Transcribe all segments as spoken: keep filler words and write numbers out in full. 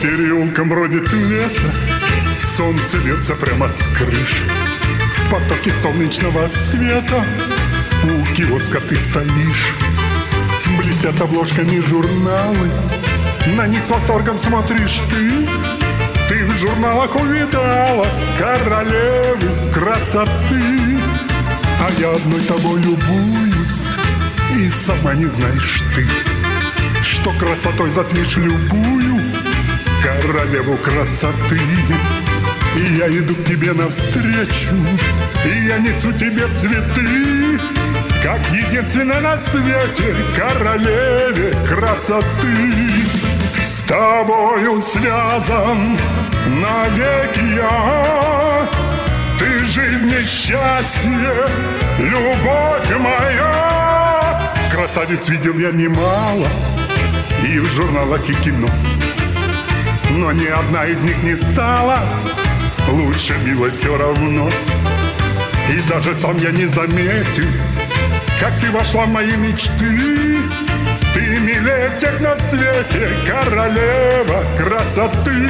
переулкам бродит лето, солнце льется прямо с крыш. В потоке солнечного света у киоска ты стоишь. Блестят обложками журналы, на них с восторгом смотришь ты. Ты в журналах увидала королевы красоты, а я одной тобой любуюсь, и сама не знаешь ты, что красотой затмишь любую королеву красоты. И я иду к тебе навстречу, и я несу тебе цветы, как единственной на свете королеве красоты. С тобою связан навеки я, ты жизнь и счастье, любовь моя. Красавиц видел я немало и в журналах, и кино, но ни одна из них не стала лучше милой все равно. И даже сам я не заметил, как ты вошла в мои мечты. Ты милее всех на свете, королева красоты.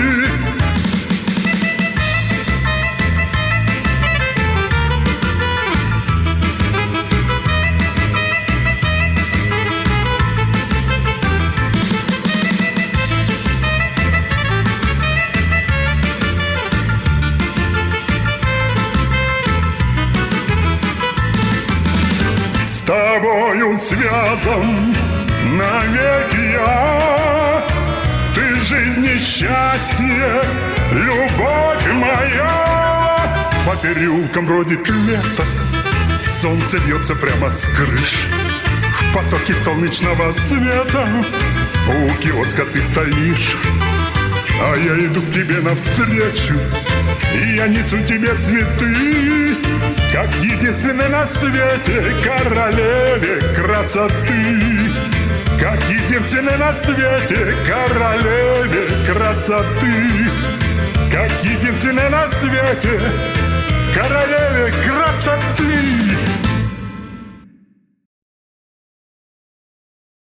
С тобою связан навеки я, ты жизнь и счастье, любовь моя. По переулкам бродит лето, солнце бьется прямо с крыш. В потоке солнечного света у киоска ты стоишь, а я иду к тебе навстречу, и я несу тебе цветы, как единственной на свете королеве красоты. Как единственной на свете королеве красоты. Как единственной на свете королеве красоты.